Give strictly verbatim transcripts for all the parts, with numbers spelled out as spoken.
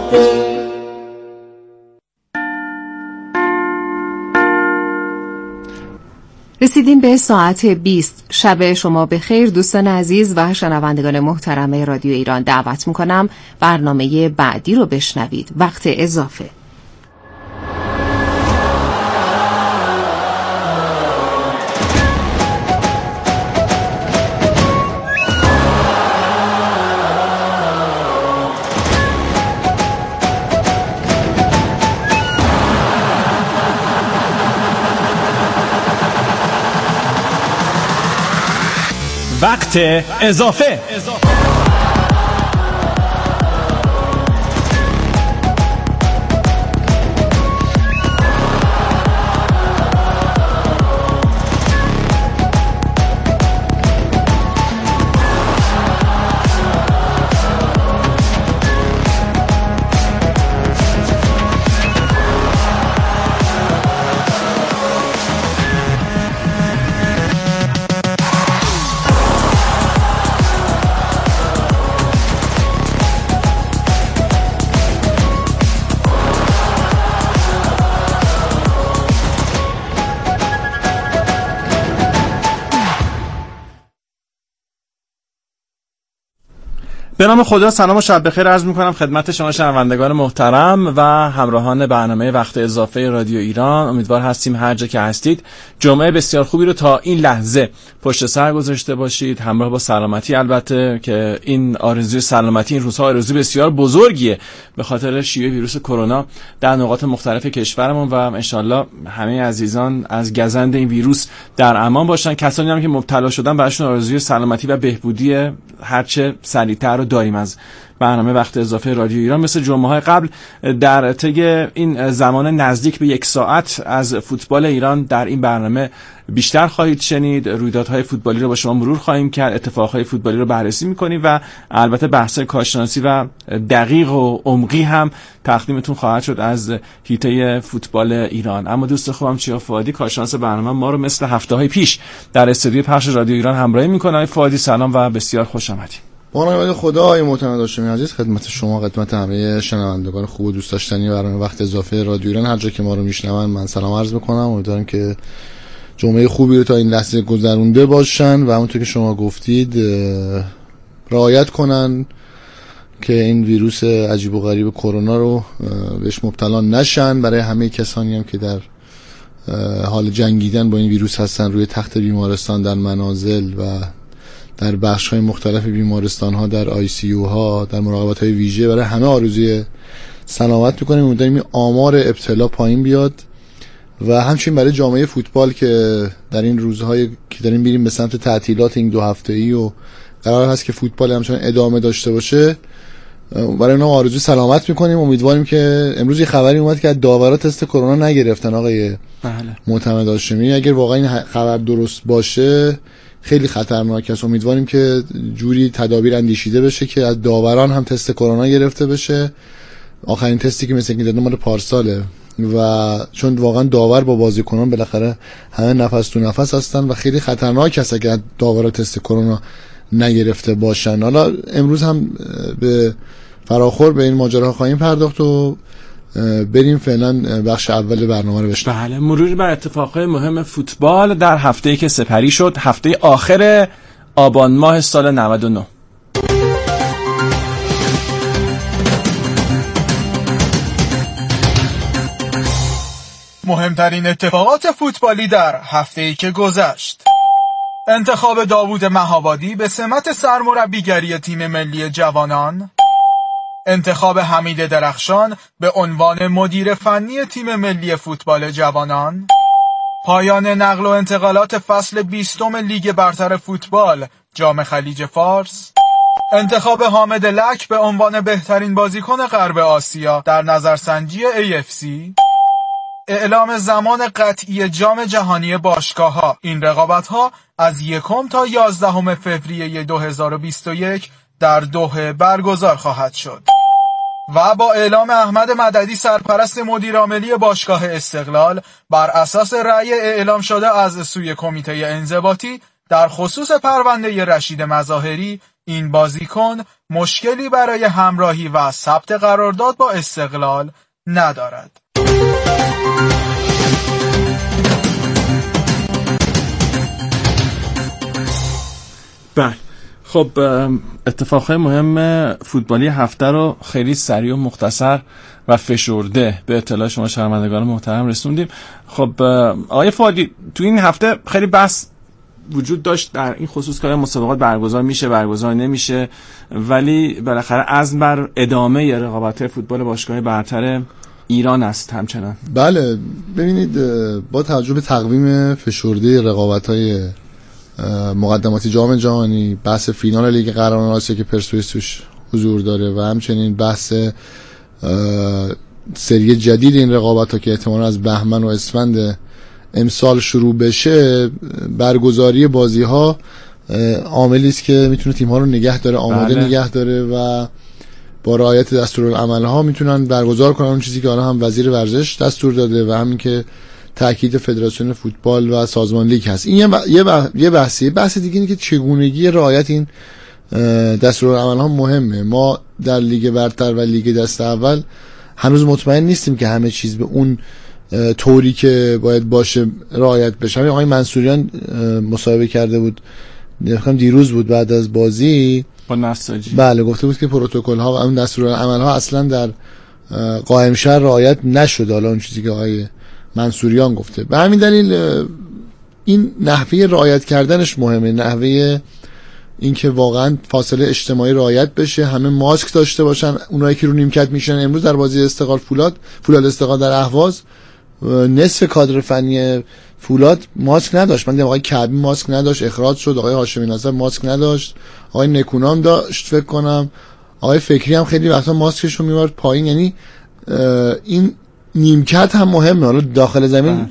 رسیدیم به ساعت بیست. شب شما بخیر دوستان عزیز و شنوندگان محترم رادیو ایران. دعوت میکنم برنامه بعدی رو بشنوید. وقت اضافه. وقت اضافه. به نام خدا سلام و شب بخیر عرض میکنم خدمت شما شنوندگان محترم و همراهان برنامه وقت اضافه رادیو ایران. امیدوار هستیم هر جا که هستید جمعه بسیار خوبی رو تا این لحظه پشت سر گذاشته باشید، همراه با سلامتی البته، که این آرزوی سلامتی این روزها آرزوی بسیار بزرگیه به خاطر شیوع ویروس کرونا در نقاط مختلف کشورمون و انشالله همه عزیزان از گزند این ویروس در امان باشن. کسانی هم که مبتلا شدن براشون آرزوی سلامتی و بهبودی هرچه سریعتر داریم از برنامه وقت اضافه رادیو ایران. مثل جمعه‌های قبل در طی این زمان نزدیک به یک ساعت از فوتبال ایران در این برنامه بیشتر خواهید شنید. رویدادهای فوتبالی رو با شما مرور خواهیم کرد، اتفاقهای فوتبالی رو بررسی می‌کنیم و البته بحث‌های کارشناسی و دقیق و عمقی هم تقدیمتون خواهد شد از حیطه فوتبال ایران. اما دوست خوبم چیا فؤادی کارشناس برنامه ما رو مثل هفته‌های پیش در استودیو پخش رادیو ایران همراهی می‌کنه. فؤادی سلام و بسیار خوش آمدید. با نام خدای محترم داشتم عزیز، خدمت شما، خدمت همه شنوندگان خوب و دوست داشتنی برنامه وقت اضافه رادیو ایران هر جا که ما رو میشنون من سلام عرض میکنم. امیدوارم که جمعه خوبی رو تا این لحظه گذرونده باشن و همونطور که شما گفتید رعایت کنن که این ویروس عجیب و غریب کرونا رو بهش مبتلا نشن. برای همه کسانی هم که در حال جنگیدن با این ویروس هستن روی تخت بیمارستان، در منازل و در بخش‌های مختلف بیمارستان‌ها، در آی سی یو ها، در مراقبت‌های ویژه، برای همه آرزوی سلامت می‌کنیم. امیدواریم این آمار ابتلا پایین بیاد و همچنین برای جامعه فوتبال که در این روزهای که داریم میریم به سمت تعطیلات این دو هفته‌ای و قرار هست که فوتبال همچنان ادامه داشته باشه، برای اونا آرزوی سلامت می‌کنیم. امیدواریم که امروز یه خبری اومد که از داورا تست کرونا نگرفتن آقای بله معتمد هاشمی. اگر واقعا این خبر درست باشه خیلی خطرناک است. امیدواریم که جوری تدابیر اندیشیده بشه که از داوران هم تست کرونا گرفته بشه. آخرین تستی که مثل اینکه دادن مال پارساله و چون واقعا داور با بازیکنان بالاخره همه نفس تو نفس هستن و خیلی خطرناک است اگر داورا تست کرونا نگرفته باشن. حالا امروز هم به فراخور به این ماجرا خواهیم پرداخت و بریم فعلا بخش اول برنامه رو بشنویم. بله، مروری بر اتفاقهای مهم فوتبال در هفته‌ای که سپری شد، هفته آخر آبان ماه سال نود و نه. مهمترین اتفاقات فوتبالی در هفته‌ای که گذشت: انتخاب داوود مهابادی به سمت سرمربیگری تیم ملی جوانان، انتخاب حمید درخشان به عنوان مدیر فنی تیم ملی فوتبال جوانان، پایان نقل و انتقالات فصل بیستم لیگ برتر فوتبال جام خلیج فارس، انتخاب حامد لک به عنوان بهترین بازیکن غرب آسیا در نظرسنجی ای اف سی، اعلام زمان قطعی جام جهانی باشگاه‌ها. این رقابت‌ها از یکم تا یازدهم فوریه دو هزار و بیست و یک در دوحه برگزار خواهد شد. و با اعلام احمد مددی سرپرست مدیر عاملی باشگاه استقلال بر اساس رأی اعلام شده از سوی کمیته انضباطی در خصوص پرونده رشید مظاهری، این بازیکن مشکلی برای همراهی و ثبت قرارداد با استقلال ندارد. بله، خب اتفاقهای مهم فوتبالی هفته رو خیلی سریع و مختصر و فشرده به اطلاع شما شنوندگان محترم رسوندیم. خب آقای فادی، تو این هفته خیلی بحث وجود داشت در این خصوص که مسابقات برگزار میشه برگزار نمیشه، ولی بالاخره عزم بر ادامه رقابت‌های فوتبال باشگاه برتر ایران است همچنان. بله، ببینید با توجه به تقویم فشرده رقابت‌های مقدماتی جام جهانی، بحث فینال لیگ قهرمانان آسیا که پرسپولیس توش حضور داره و همچنین بحث سری جدید این رقابت‌ها که احتمالاً از بهمن و اسفند امسال شروع بشه، برگزاری بازی‌ها عاملی است که میتونه تیم‌ها رو نگه داره، آماده بله. نگه داره و با رعایت دستورالعمل‌ها میتونن برگزار کنن اون چیزی که حالا هم وزیر ورزش دستور داده و همین که تأکید فدراسیون فوتبال و سازمان لیگ هست. این یه بح... یه بحثی بحث دیگه اینه که چگونگی رعایت این دستورالعمل‌ها مهمه. ما در لیگ برتر و لیگ دست اول هنوز مطمئن نیستیم که همه چیز به اون طوری که باید باشه رعایت بشه. آقای منصوریان مصاحبه کرده بود، نمی‌خوام دیروز بود بعد از بازی با نساجی، بله گفته بود که پروتکل ها و اون دستورالعمل ها اصلا در قائم شهر رعایت نشده. حالا اون چیزی که آقای منصوریان گفته، به همین دلیل این نحوه رعایت کردنش مهمه، نحوه اینکه واقعا فاصله اجتماعی رعایت بشه، همه ماسک داشته باشن. اونایی که رو نیمکت میشن، امروز در بازی استقلال فولاد فولاد استقلال در اهواز نصف کادر فنی فولاد ماسک نداشت. من دیدم آقای کعبی ماسک نداشت، اخراج شد. آقای هاشمی ناصر ماسک نداشت، آقای نکونام داشت فکر کنم، آقای فکری هم خیلی وقتا ماسکش رو میوارد پایین. یعنی این نیمکت هم مهمه. حالا داخل زمین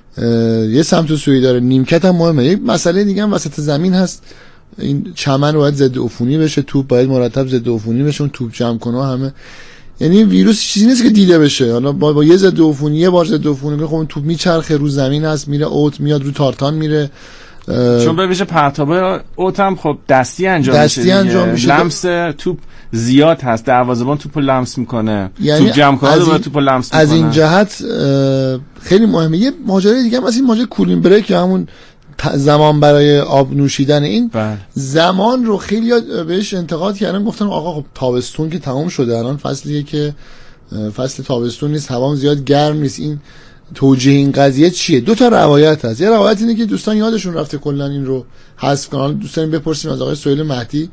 یه سمت و سویی داره، نیمکت هم مهمه. یه مسئله دیگه هم وسط زمین هست، این چمن باید ضد عفونی بشه، توپ باید مرتب ضد عفونی بشه، اون توپ جمع کنه همه. یعنی ویروس چیزی نیست که دیده بشه. حالا با, با یه ضد عفونی یه بار ضد عفونی خب اون توپ میچرخه رو زمین هست، میره اوت، میاد رو تارتان میره. چون به ویژه پرتابه اوت هم خب دستی انجام دستی میشه، انجام میشه. لمس توپ زیاد هست، دروازه‌بان توپو لمس میکنه، یعنی توپ جمع کنه دوباره توپو لمس میکنه. از این جهت خیلی مهمه. یه ماجرای دیگه هم از این ماجرای کولینگ بریک یا همون زمان برای آب نوشیدن، این بله. زمان رو خیلی بهش انتقاد کردن، گفتن آقا خب تابستون که تمام شده، الان فصلیه که فصل تابستون نیست، هوا زیاد گرم نیست. این توجیه این قضیه چیه؟ دو تا روایت هست. یه روایت اینه که دوستان یادشون رفته کلا این رو حذف کنن. دوستان بپرسیم از آقای سهیل مهدی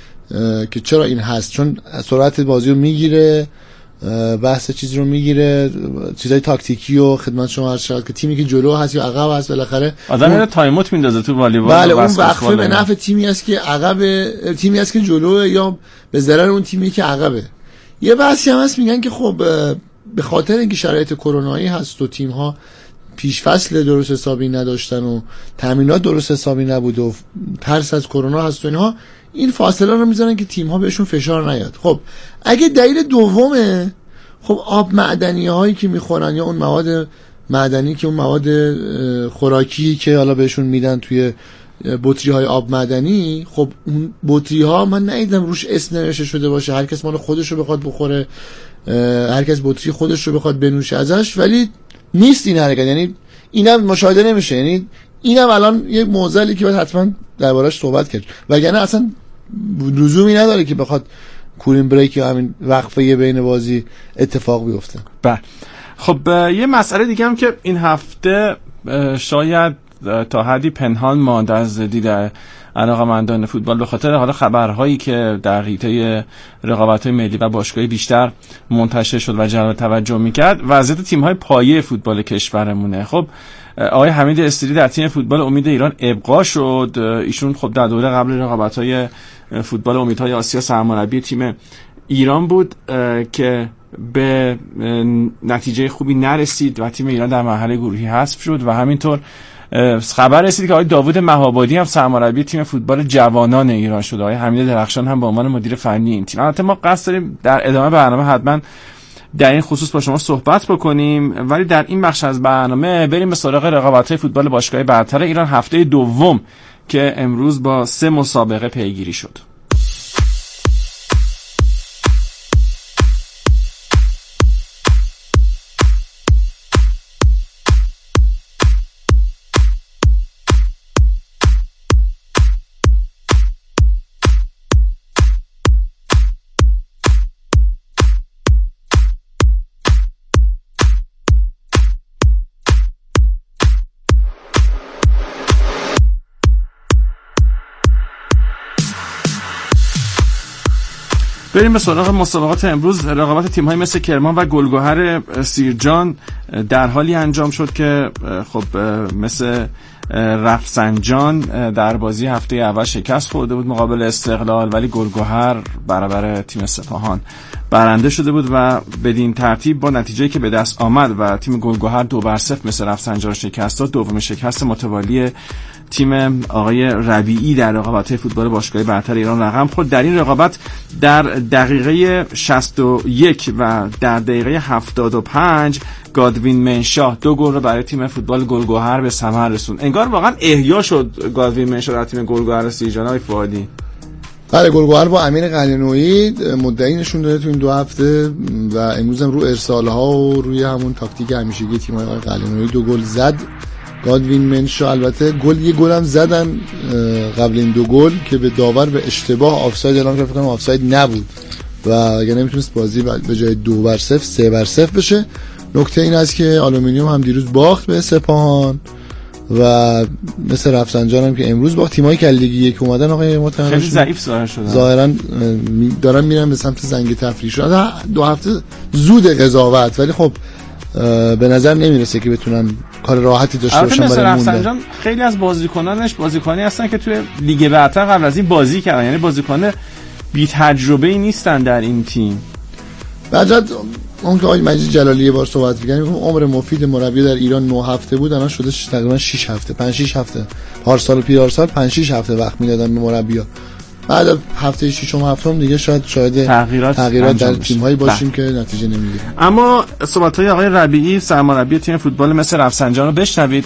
که چرا این هست، چون سرعت بازی رو میگیره، بحث چیز رو میگیره، چیزای تاکتیکی و خدمت شما عرض شد که تیمی که جلو هست یا عقب هست بالاخره آدم میره تایم اوت میندازه تو والیبال. بله، اون وقفه به نفع تیمی است که عقب، تیمی است که جلو یا به ضرر اون تیمی که عقبه. یه بحثی هم هست میگن که خب به خاطر اینکه شرایط کرونایی هست و تیم ها پیش فصل درست حسابی نداشتن و تامینات درست حسابی نبود و ترس از کرونا هست و اینها، این فاصله رو میذارن که تیم ها بهشون فشار نیاد. خب اگه دلیل دومه، خب آب معدنی هایی که میخورن یا اون مواد معدنی که اون مواد خوراکی که حالا بهشون میدن توی بطری های آب معدنی، خب اون بطری ها من ندیدم روش اسم نوشته شده باشه، هر کس مال خودش رو بخواد بخوره، هر کس بطری خودش رو بخواد بنوشه ازش، ولی نیست این حرکت. یعنی اینم مشاهده نمیشه. یعنی اینم الان یک معضلی که باید حتما دربارش صحبت کرد، وگرنه اصلا لزومی نداره که بخواد کولینگ بریک یا همین وقفه بین بازی اتفاق بیفته. بله، خب یه مسئله دیگه هم که این هفته شاید تا حدی پنهان ماند از دید علاقه‌مندان فوتبال به خاطر حالا خبرهایی که در حیطه رقابت‌های ملی و باشگاهی بیشتر منتشر شد و جلب توجه می‌کرد، وضعیت تیم‌های پایه فوتبال کشورمونه. خب آقای حمید استری در تیم فوتبال امید ایران ابقا شد. ایشون خب در دوره قبل رقابت‌های فوتبال امیدهای آسیا سرمربی تیم ایران بود که به نتیجه خوبی نرسید و تیم ایران در مرحله گروهی حذف شد و همینطور خبر رسید که آقای داوود مهابادی هم سرمربی تیم فوتبال جوانان ایران شده. آقای حمید درخشان هم به عنوان مدیر فنی این تیم. البته ما قصد داریم در ادامه برنامه حتما در این خصوص با شما صحبت بکنیم، ولی در این بخش از برنامه بریم به سراغ رقابت‌های فوتبال باشگاه برتر ایران هفته دوم که امروز با سه مسابقه پیگیری شد. بریم به سراغ مسابقات امروز. رقابت تیم‌های مثل کرمان و گلگهر سیرجان در حالی انجام شد که خب مثل رفسنجان در بازی هفته اول شکست خورده بود مقابل استقلال، ولی گلگهر برابر تیم سپاهان برنده شده بود و بدین ترتیب با نتیجه‌ای که به دست آمد و تیم گلگهر دو بر صفر مثل رفسنجان شکست داد، دومین شکست متوالی تیم آقای ربیعی در رقابت فوتبال باشگاهی برتر ایران رقم خورد. در این رقابت در دقیقه شصت و یک و در دقیقه هفتاد و پنج گادوین منشاه دو گل رو برای تیم فوتبال گلگهر به ثمر رسوند. انگار واقعا احیا شد گادوین منشاه در تیم گلگهر سیرجان. های فؤادی بله، گلگهر با امیر قلعه‌نویی مدعی نشون داده تو این دو هفته و امروز هم رو ارسال‌ها و روی همون تاکتیک همیشگی تیم آقای قلعه‌نویی دو گل زد. گادوین منشا البته گل یه گل هم زدن قبل این دو گل که به داور به اشتباه آفساید اعلام کرد، فکر کنم آفساید نبود و اگه نمیتونست بازی به جای دو بر صفر سه بر صفر بشه. نکته این است که آلومینیوم هم دیروز باخت به سپاهان و مثل رفسنجان هم که امروز باخت. تیمایی که لیگ یک اومدن آقای متهم خیلی ضعیف ظاهر شدن، ظاهرا دارن میرن به سمت زنگ تفریح شدن. دو هفته زود قضاوت، ولی خب به نظر نمیرسه که بتونن کار راحتی داشته باشن برای موندن. خیلی از بازیکنانش بازیکنی هستن که توی لیگ برتر قبل از این بازی کردن، یعنی بازیکن بی تجربه ای نیستن در این تیم. بعد اون که آقای مجید جلالی یه بار صحبت می‌کردیم، عمر مفید مربی در ایران نه هفته بود، الان شده تقریبا شش هفته، پنج شش هفته. پارسال و پیرارسال پنج شش هفته وقت میدادن به مربی‌ها. بعد هفته ششم هفتم دیگه شاید شاید تغییرات, تغییرات در تیم‌هایی باشیم که نتیجه نمیگیره. اما صحبت‌های آقای ربیعی سرمربی تیم فوتبال مثل رفسنجان رو بشنوید.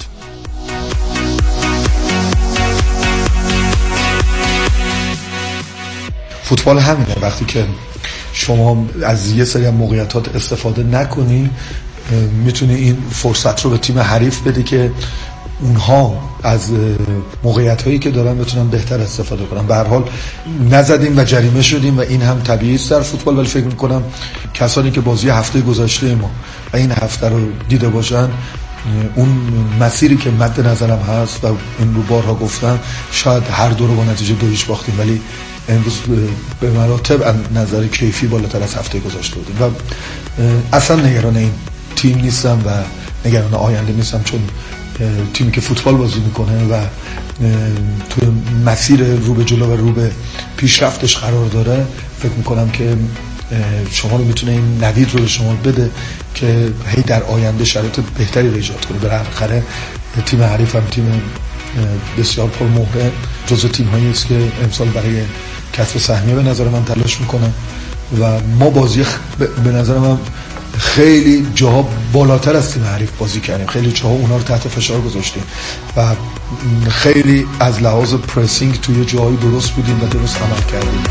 فوتبال همینه، وقتی که شما از یه سری موقعیتات استفاده نکنی میتونی این فرصت رو به تیم حریف بدی که اونها از موقعیت هایی که دارن بتونن بهتر استفاده کنن. به هر حال نزدیم و جریمه شدیم و این هم طبیعی است در فوتبال، ولی فکر میکنم کسانی که بازی هفته گذشته ما و این هفته رو دیده باشن اون مسیری که مد نظرم هست و این رو بارها گفتم، شاید هر دو رو با نتیجه دو هیچ باختیم، ولی امروز به مراتب از نظر کیفی بالاتر از هفته گذشته بودیم و اصلا نگران این تیم نیستم و نگران آینده نیستم، چون تیمی که فوتبال بازی میکنه و تو مسیر رو به جلو و رو به پیشرفتش قرار داره، فکر میکنم که شما رو میتونه این نوید رو به شما بده که هی در آینده شرایط بهتری رو ایجاد کنه. بالاخره تیم حریف هم تیم بسیار پرمهره، جزو تیم هایی است که امسال برای کسب سهمیه به نظر من تلاش میکنه و ما بازی به نظر من خیلی جاها بالاتر از تیم حریف بازی کردیم، خیلی جاها اونا رو تحت فشار گذاشتیم و خیلی از لحاظ پرسینگ توی جاهای درست بودیم و درست عمل کردیم.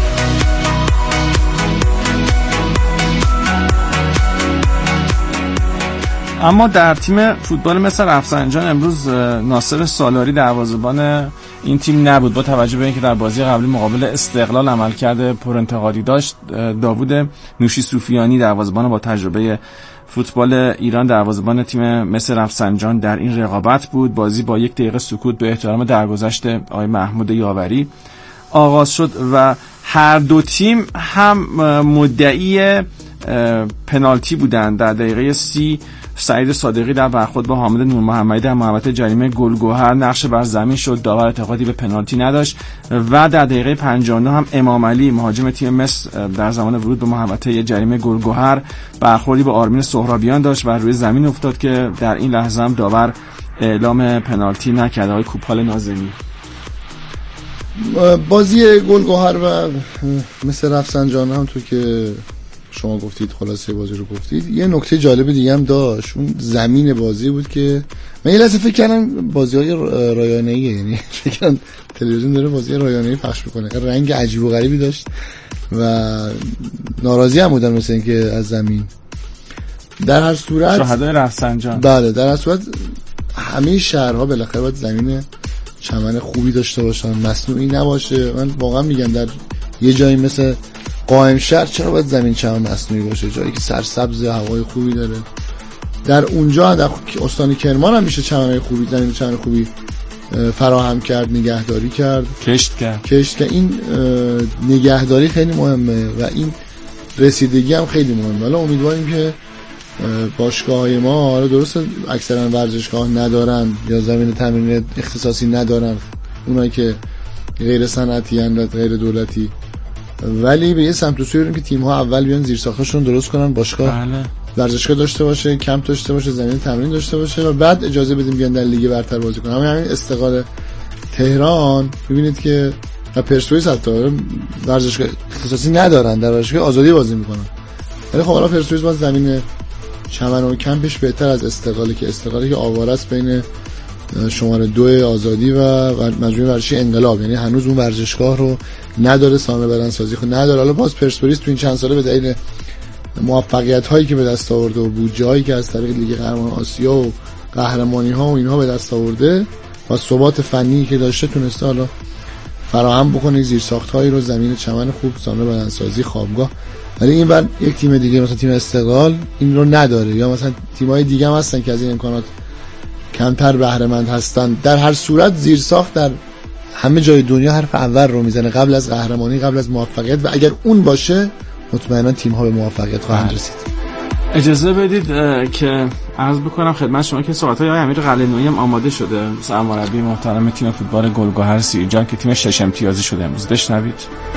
اما در تیم فوتبال مثل رفسنجان امروز ناصر سالاری دروازه‌بان این تیم نبود، با توجه به اینکه در بازی قبلی مقابل استقلال عملکرد پرانتقادی داشت. داوود نوشی صوفیانی دروازه‌بان با تجربه فوتبال ایران دروازه‌بان تیم مثل رفسنجان در این رقابت بود. بازی با یک دقیقه سکوت به احترام درگذشت آقای محمود یاوری آغاز شد و هر دو تیم هم مدعی پنالتی بودند. در دقیقه سی سعید صادقی در برخورد با حامد نور محمدی در محوطه جریمه گلگهر نقش بر زمین شد، داور اعتقادی به پنالتی نداشت و در دقیقه پنجاه و نه هم امام علی مهاجم تیم مصر در زمان ورود به محوطه جریمه گلگهر برخوردی با آرمین سهرابیان داشت و روی زمین افتاد که در این لحظه هم داور اعلام پنالتی نکرد. آقای کوپال ناظمی بازی گلگهر و مثل رفسنجان هم تو که شما گفتید خلاصه بازی رو گفتید، یه نکته جالب دیگه هم داشت، اون زمین بازی بود که من یه لحظه فکر کردم بازی‌های رایانه‌ایه، یعنی فکر کردم تلویزیون داره بازی رایانه‌ای پخش می‌کنه، رنگ عجیب و غریبی داشت و ناراضی هم بودن مثل اینکه از زمین. در هر صورت شهدای رفسنجان، بله در هر صورت همه شهرها بالاخره باید زمین چمن خوبی داشته باشن، مصنوعی نباشه. من واقعا میگم در یه جایی مثل قائم شهر چرا باید زمین چمن مصنوعی باشه؟ جایی که سرسبز هوای خوبی داره، در اونجا در استان کرمان هم میشه چمنای خوبی، زمین چمن خوبی فراهم کرد، نگهداری کرد، کشت کرد. کشت که این نگهداری خیلی مهمه و این رسیدگی هم خیلی مهمه. حالا امیدواریم که باشگاه‌های ما، حالا درسته اکثرا ورزشگاه ندارن یا زمین تمرین اختصاصی ندارن، اونایی که غیر صنعتی اند، غیر دولتی، ولی به یه سمت و سوی بریم که تیم‌ها اول بیان زیرساختشون درست کنن، باشگاه بله. ورزشگاه داشته باشه، کمپ داشته باشه، زمین تمرین داشته باشه و بعد اجازه بدیم بیان در لیگ برتر بازی کنن. همین استقلال تهران ببینید که پرسپولیس حتی ورزشگاه اختصاصی ندارن، در ورزشگاه آزادی بازی میکنن، ولی خب حالا پرسپولیس باز زمین چمن و کمپش بهتر از استقلالی که استقلالی که آواره است بین شماره دو آزادی و مجموعه ورزشی انقلاب، یعنی هنوز اون ورزشگاه رو نداره، سامانه بدنسازی خود نداره. حالا باز پرسپولیس تو این چند ساله به دلیل موفقیت هایی که به دست آورده و بودجه هایی که از طریق لیگ قهرمانان آسیا و قهرمانی ها و اینها به دست آورده و ثبات فنی که داشته تونسته حالا فراهم بکنه زیرساخت هایی رو، زمین چمن خوب، سامانه بدنسازی، خوابگاه. ولی این بر یک تیم دیگه مثلا تیم استقلال این رو نداره، یا مثلا تیم‌های دیگه هم هستن که از این امکانات کمتر بهره مند هستن. در هر صورت زیرساخت در همه جای دنیا حرف اول رو میزنه قبل از قهرمانی، قبل از موفقیت، و اگر اون باشه مطمئنا تیم‌ها به موفقیت خواهند رسید. اجازه بدید که عرض بکنم خدمت شما که صحبت‌های آقای امیر قلعه‌نویی هم آماده شده، سرمربی محترم تیم فوتبال گلگهر سیرجان که تیم شش امتیازی شده امروز. بشنوید.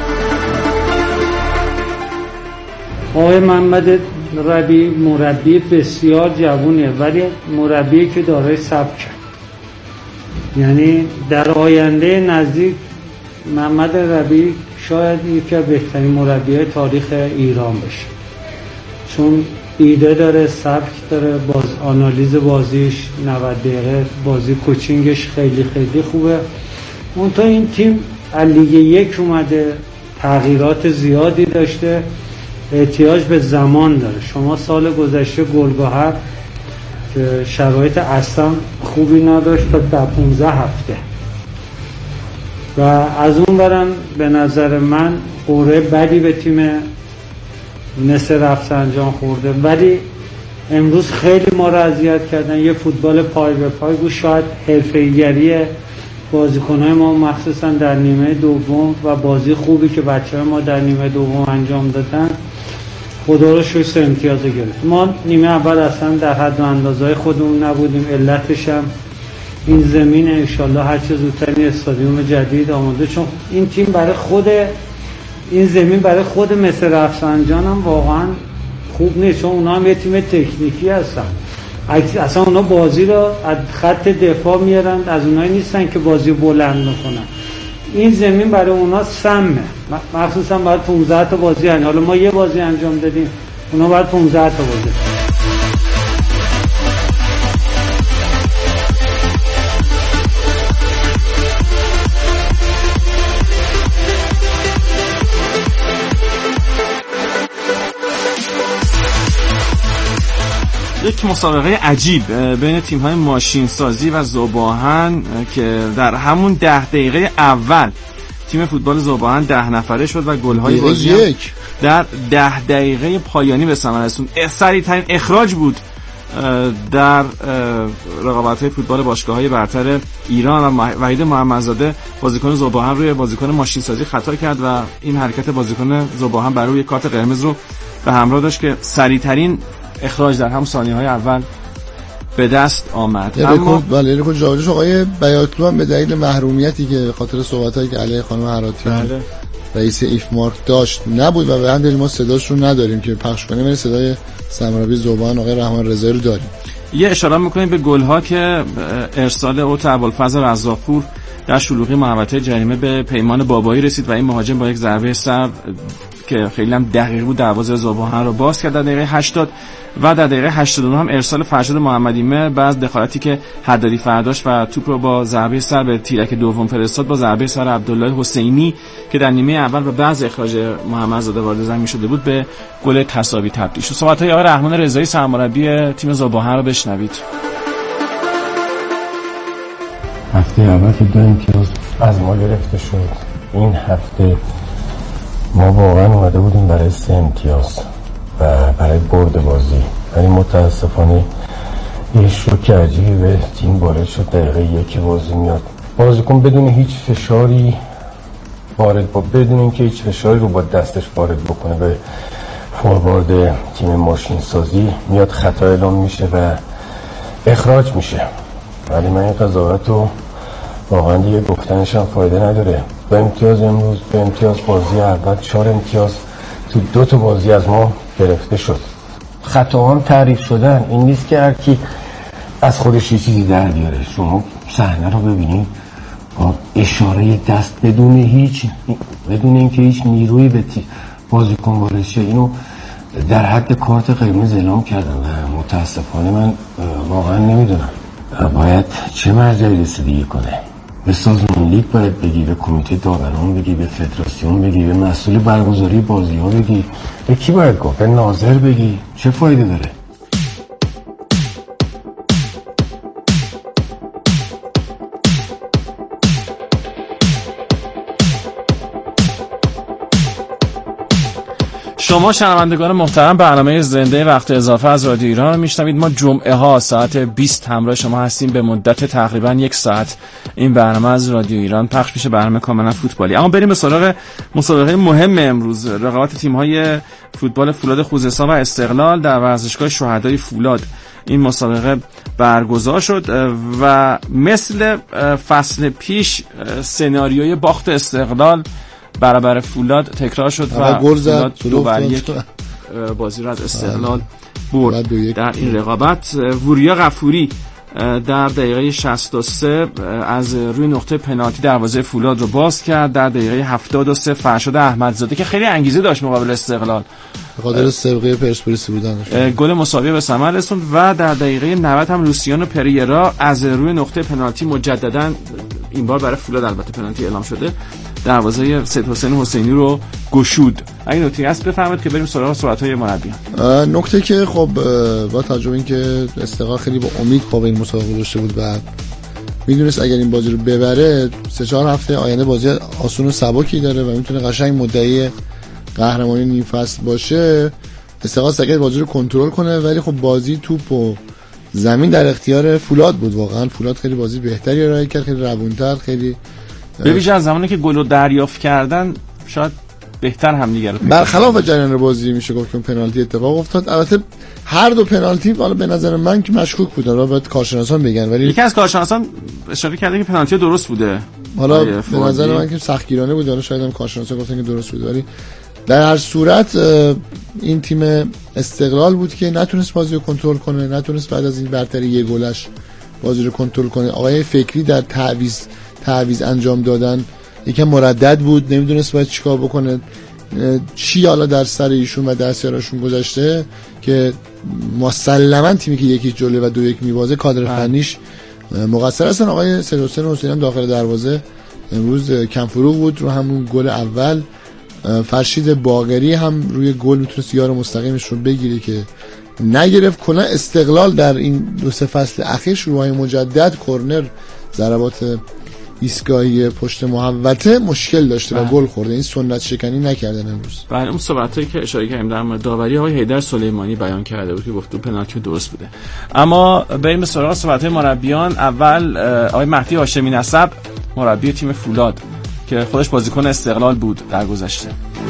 آقای محمد ربیعی مربی بسیار جوونه، ولی مربی که دارای سبک، یعنی در آینده نزدیک محمد ربیعی شاید یکی از بهترین مربیای تاریخ ایران بشه، چون ایده داره، سبک داره، باز آنالیز بازیش نود دقیقه، بازی کوچینگش خیلی خیلی خوبه. اون تا این تیم از لیگ یک اومده، تغییرات زیادی داشته، احتیاج به زمان داره. شما سال گذشته گلگهر که شرایط اصلا خوبی نداشت تا در پانزده هفته، و از اون برم به نظر من قرعه بدی به تیم مثل رفسنجان خورده، ولی امروز خیلی ما را اذیت کردن. یه فوتبال پای به پای بود، شاید حرفه‌ای‌گری بازیکن‌های ما مخصوصا در نیمه دوم و بازی خوبی که بچه‌های ما در نیمه دوم انجام دادن، خدا رو شکر سه امتیاز گرفت. ما نیمه اول اصلا در حد و اندازه‌های خودمون نبودیم، علتش هم این زمین. انشالله هر چه زودتر این استادیوم جدید آماده، چون این تیم برای خود این زمین برای خود مثل رفسنجان هم واقعا خوب نیست، چون اونا هم یه تیم تکنیکی هستن، اصلا اونا بازی رو از خط دفاع میارن، از اونایی نیستن که بازی رو بلند میکنن. این زمین برای اونا سمه، مخصوصا باید پانزده تا بازی هن. حالا ما یه بازی انجام دادیم، اونا باید پانزده تا بازی. یک مسابقه عجیب بین تیم‌های ماشین سازی و ذوب‌آهن که در همون ده دقیقه اول تیم فوتبال ذوب‌آهن ده نفره شد و گل‌های بازی در ده دقیقه پایانی به ثمر رسوند. سریع‌ترین اخراج بود در رقابت‌های فوتبال باشگاه‌های برتر ایران و وحید محمدزاده بازیکن ذوب‌آهن روی بازیکن ماشین سازی خطا کرد و این حرکت بازیکن ذوب‌آهن برای روی کارت قرمز رو به همراه داشت که سریع‌ترین اخراج در هم ثانیه‌های اول به دست آمد. اما بله رکورد جاویدش آقای بیاتلو هم به دلیل محرومیتی که به خاطر صحبتایی که علیه خانم هراتیان بله. رئیس ایفمارک داشت نبود و به همین ما صداش رو نداریم که پخش کنیم، ولی صدای سرمربی ذوب‌آهن آقای رحمان رضایی رو داریم. یه اشاره می‌کنیم به گل‌ها که ارسال اوت ابوالفضل رزاقپور در شلوغی محوطه جریمه به پیمان بابایی رسید و این مهاجم با یک ضربه سر که خیلی هم دقیق بود دروازه ذوب‌آهن رو باز کرد در دقیقه هشتاد و در دقیقه هشتاد و نه هم ارسال فرشاد محمدیمه بعد دخالتی که حدادی فرداش و توپ رو با ضربه سر به تیرک دوم فرستاد با ضربه سر عبدالله حسینی که در نیمه اول و بعد اخراج محمدزاده وارد زمین شده بود به گل تساوی تبدیل شد. صحبت‌های آقای رحمان رضایی سرمربی تیم ذوب‌آهن رو بشنوید. هفته اول که دو امتیاز از ما گرفته شد، این هفته ما واقعا اومده بودیم برای سه امتیاز و برای برد بازی، ولی متاسفانه یه شوک عجیبی به تیم وارد شد. دقیقه یکی بازی میاد بازیکن بدون هیچ فشاری وارد با بدون اینکه هیچ فشاری رو با دستش وارد بکنه به فوروارد تیم ماشین سازی میاد خطا اعلام میشه و اخراج میشه. ولی من این قضاوت رو واقعا دیگه گفتنش هم فایده نداره. به امتیاز امروز به امتیاز بازی اول چهار امتیاز تو دو تا بازی از ما گرفته شد. خطا هم تعریف شدن، این نیست که هر کی از خودش یه چیزی در بیاره. شما صحنه رو ببینید با اشاره دست بدون هیچ بدون اینکه هیچ نیرویی به بازیکن وارد شه اینو در حد کارت قرمز اعلام کردن و متاسفانه من واقعا نمیدونم باید چه مرجعی رسیدگی کنه. به سازمان لیگ باید بگی، به کمیته داوران بگی، به فدراسیون بگی، به مسئول برگزاری بازی ها بگی، به کی باید گفت؟ به ناظر بگی. چه فایده داره؟ شما شنوندگان محترم برنامه زنده وقت اضافه از رادیو ایران میشنوید. ما جمعه ها ساعت بیست همراه شما هستیم. به مدت تقریبا یک ساعت این برنامه از رادیو ایران پخش میشه، برنامه کاملا فوتبالی. اما بریم به سراغ مسابقه مهم امروز، رقابت تیم‌های فوتبال فولاد خوزستان و استقلال در ورزشگاه شهدای فولاد. این مسابقه برگزار شد و مثل فصل پیش سناریوی باخت استقلال برابر فولاد تکرار شد و فولاد دو بر یک بازی را از استقلال برد. در این رقابت وریا غفوری در دقیقه شصت و سه از روی نقطه پنالتی دروازه فولاد رو باز کرد. در دقیقه هفتاد و سه فرشاد احمدزاده که خیلی انگیزه داشت مقابل استقلال، به خاطر سابقه پرسپولیسی بودنش، گل مساوی به ثمر رسوند و در دقیقه نود هم لوسیانو پریرا از روی نقطه پنالتی مجددا، این بار برای فولاد البته پنالتی اعلام شده، دروازه سید حسین حسینی رو گشود. اگه نکته هست بفرمایید که بریم سراغ صحبت‌های مربیان. نکته که خب با توجه به اینکه استقلال خیلی با امید پا به این مسابقه داشته بود و میدونست اگر این بازی رو ببره سه چهار هفته آینده بازی آسون و سبکی داره و میتونه قشنگ مدعی قهرمانی نیم فصل باشه، استقلال سعی کرد بازی رو کنترل کنه. ولی خب بازی توپ و زمین در اختیار فولاد بود. واقعا فولاد خیلی بازی بهتری ارائه کرد، خیلی روونتر، خیلی به ویژه از زمانی که گل رو دریافت کردن شاید بهتر هم دیگه رو برخلاف جریان بازی میشه گفت که پنالتی اتفاق افتاد. البته هر دو پنالتی حالا به نظر من که مشکوک بودن، را باید کارشناسان بگن، ولی یکی از کارشناسان اشاره کرده که پنالتی درست بوده. حالا به نظر من که سختگیرانه بود، حالا شاید هم کارشناسا گفتن که درست بوده، ولی در هر صورت این تیم استقلال بود که نتونست بازی رو کنترل کنه، نتونست بعد از این برتری یک گلش بازی رو کنترل کنه. آقای فکری در تعویض تعویض انجام دادن یکم مردد بود، نمیدونست باید چیکار بکنه، چی حالا در سر ایشون و دستیاراشون گذاشته که مسلما تیمی که یکی جلوه و دو یک میبازه کادر فنیش مقصر هستن. آقای سید حسین حسینی هم داخل دروازه امروز کم فروغ بود رو همون گل اول. فرشید باقری هم روی گل میتونست یار مستقیمش رو بگیره که نگرفت. کلا استقلال در این دو سه فصل اخیر شروعهای مجدد کرنر، ضربات ایستگاهی پشت محوطه مشکل داشته و گل خورده. این سنت شکنی نکردن امروز. بله، اون صحبتایی که اشاره کردیم در مورد داوری آقای حیدر سلیمانی بیان کرده بود که گفت پنالتی درست بوده. اما بریم به سراغ صحبت‌های مربیان. اول آقای مهدی هاشمی نسب، مربی تیم فولاد که خودش بازیکن استقلال بود در گذشته.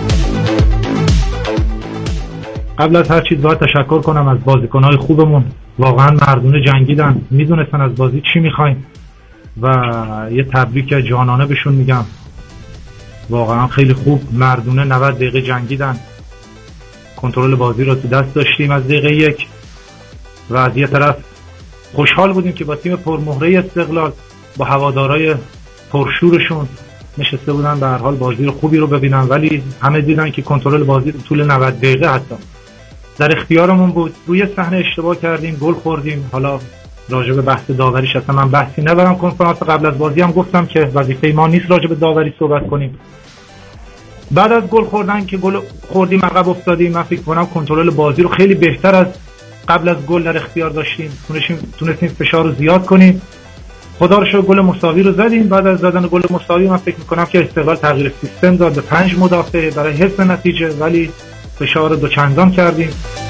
قبل از هر چیز باید تشکر کنم از بازیکن‌های خوبمون، واقعا مردونه جنگیدن، میدونستن از بازی چی می‌خوایم و یه تبریک جانانه بهشون میگم. واقعا خیلی خوب مردونه نود دقیقه جنگیدن، کنترل بازی رو تو دست داشتیم از دقیقه یک و از یه طرف خوشحال بودیم که با تیم پرمهره استقلال با هوادارهای پرشورشون نشسته بودن به هر حال بازی رو خوبی رو ببینن. ولی همه دیدن که کنترل بازی طول نود دقیقه حتی در اختیارمون بود. روی صحنه اشتباه کردیم، گل خوردیم. حالا راجع به بحث داوریش اصلا من بحثی ندارم. کنفرانس قبل از بازی هم گفتم که وظیفه ما نیست راجع به داوری صحبت کنیم. بعد از گل خوردن که گل خوردیم عقب افتادیم، من فکر کنم کنترل بازی رو خیلی بهتر از قبل از گل در اختیار داشتیم، تونستیم تونستیم فشار رو زیاد کنیم. خدا رو شکر گل مساوی رو زدیم. بعد از زدن گل مساوی من فکر می‌کنم که استقلال تغییر سیستم داد به پنج مدافع برای حفظ نتیجه، ولی فشار رو دوچندان کردیم.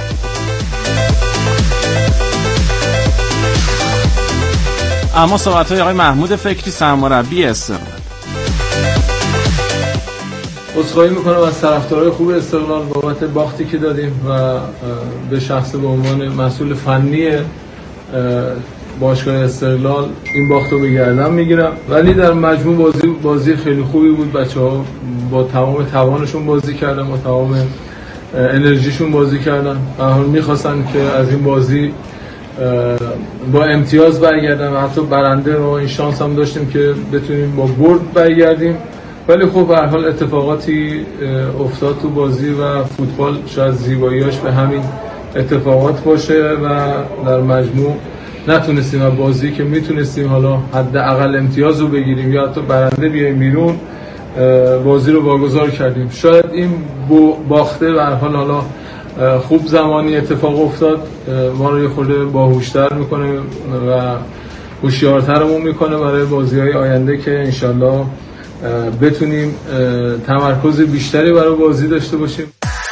اما صحبت‌های آقای محمود فکری سرمربی استقلال. عذرخواهی میکنم از طرفدارای خوب استقلال بابت باختی که دادیم و به شخص به عنوان مسئول فنی باشگاه استقلال این باخت رو به گردن میگیرم، ولی در مجموع بازی بازی خیلی خوبی بود. بچه‌ها با تمام توانشون بازی کردن، با تمام انرژیشون بازی کردن. به هر حال می‌خواستن که از این بازی با امتیاز برگردن و حتی برنده رو این شانس هم داشتیم که بتونیم با برد برگردیم، ولی خب به هر حال اتفاقاتی افتاد تو بازی و فوتبال شاید زیباییاش به همین اتفاقات باشه و در مجموع نتونستیم از بازی که میتونستیم حالا حداقل امتیاز رو بگیریم یا حتی برنده بیایم بیرون بازی رو واگذار کردیم. شاید این باخته به هر حال حالا خوب زمانی اتفاق افتاد، ما رو یه خورده باهوشتر میکنه و هوشیارترمون میکنه برای بازی‌های آینده که انشالله بتونیم تمرکز بیشتری برای بازی داشته باشیم.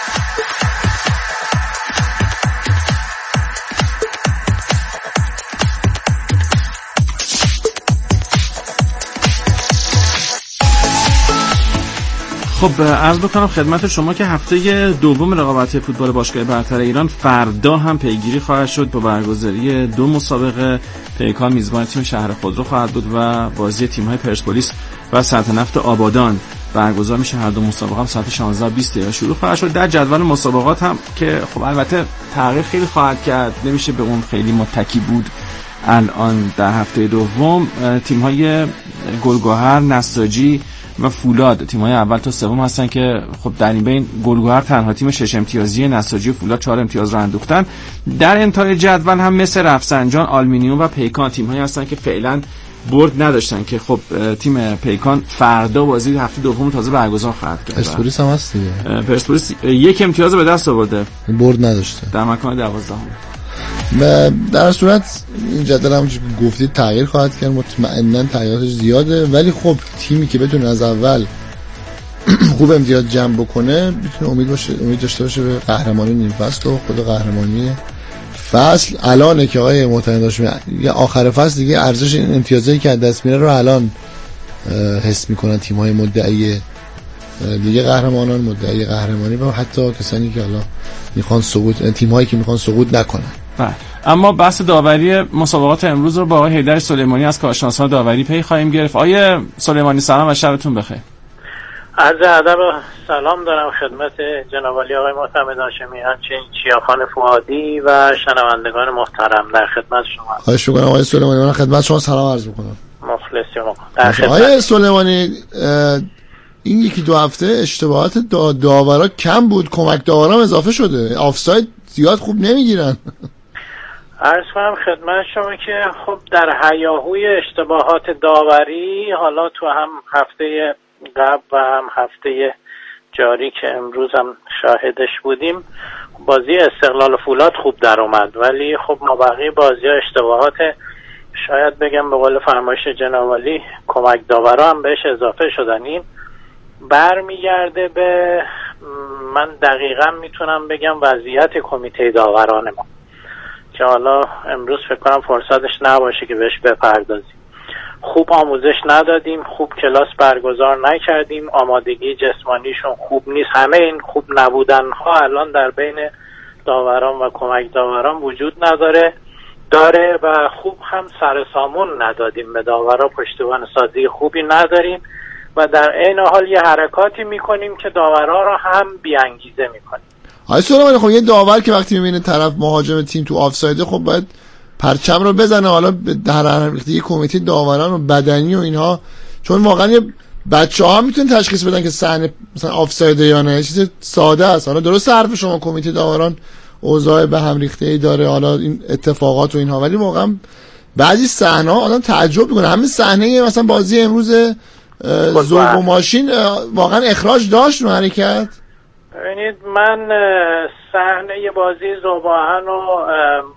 خب عرض بکنم خدمت شما که هفته دوم رقابت فوتبال باشگاه برتر ایران فردا هم پیگیری خواهد شد با برگزاری دو مسابقه. پیکان میزبان تیم شهر خودرو خواهد بود و بازی تیم‌های پرسپولیس و سلطنت آبادان برگزار میشه. هر دو مسابقه هم ساعت شانزده و بیست دقیقه شروع خواهد شد. در جدول مسابقات هم که خب البته تغییر خیلی خواهد کرد، نمیشه به اون خیلی متکی بود. الان در هفته دوم تیم‌های گلگهر، نساجی و فولاد تیم‌های اول تا سوم هستن که خب در این بین گلگهر تنها تیم شش امتیازی، نساجی و فولاد چهار امتیاز رو اندوختن. در انتهای جدول هم مثل رفسنجان، آلومینیوم و پیکان تیم‌هایی هستن که فعلا برد نداشتن که خب تیم پیکان فردا بازی هفته دوم تازه برگزار خواهد کرد. پرسپولیس هم هست دیگه. پرسپولیس یک امتیاز به دست آورده، برد نداشته در مکان دوازدهم. در صورت این جدول هم که گفتید تغییر خواهد کرد، مطمئناً تغییراتش زیاده، ولی خب تیمی که بتونه از اول خوب امتیاز جمع بکنه میتونه امید باشه امید داشته باشه به قهرمانی نیم فصل و خود قهرمانی فصل. الانه که آقای محترم داشت یه آخر فصل دیگه ارزش این امتیازایی که از دست میره رو الان حس میکنن تیم‌های مدعی دیگه قهرمانان، مدعی قهرمانی و حتی کسانی که حالا میخوان سقوط، تیم‌هایی که میخوان سقوط نکنن. بله، اما بحث داوری مسابقات امروز رو با آقای حیدر سلیمانی از کارشناسان داوری پی خواهیم گرفت. آقای سلیمانی سلام و شبتون بخیر. عرض ادب و سلام دارم خدمت جناب علی آقای محترم هاشمی، همچنین چیاخان فؤادی و شنوندگان محترم در خدمت شما. خواهش می‌کنم آقای سلیمانی، من خدمت شما سلام عرض می‌کنم. مخلص شما. آقای سلیمانی، این یکی دو هفته اشتباهات دا داورا کم بود، کمک داورا اضافه شده، آفساید زیاد خوب نمیگیرن. عرض کنم خدمت شما که خب در هیاهوی اشتباهات داوری، حالا تو هم هفته قبل و هم هفته جاری که امروز هم شاهدش بودیم، بازی استقلال فولاد خوب در اومد، ولی خب مابقی بازی ها اشتباهات شاید بگم به قول فرمایش جناب علی کمک داورا هم بهش اضافه شدن. این برمیگرده به من دقیقا میتونم بگم وضعیت کمیته داوران ما که حالا امروز فکر کنم فرصتش نباشه که بهش بپردازیم. خوب آموزش ندادیم، خوب کلاس برگزار نکردیم، آمادگی جسمانیشون خوب نیست. همه این خوب نبودن ها الان در بین داوران و کمک داوران وجود نداره داره و خوب هم سر سامون ندادیم به داورا، پشتیبان سازی خوبی نداریم و در عین حال یه حرکاتی میکنیم که داورا رو هم بیانگیزه میکنیم. آقای سلیمانی، خب یه داور که وقتی میبینه طرف مهاجم تیم تو آفسایده خب باید پرچم رو بزنه. حالا در هر یه کمیته داوران و بدنی و اینها، چون واقعا یه بچه‌ها میتونن تشخیص بدن که صحنه مثلا آفسایده یا نه، چیز ساده است. حالا درست حرف شما کمیته داوران اوضاع به هم ریخته‌ای داره، حالا این اتفاقات و اینها، ولی واقعا بعضی صحنه‌ها آدم تعجب میکنه. همین صحنه مثلا بازی امروز ذوب و ماشین واقعا اخراج داشت رو حرکت. ببینید من صحنه بازی ذوباهن رو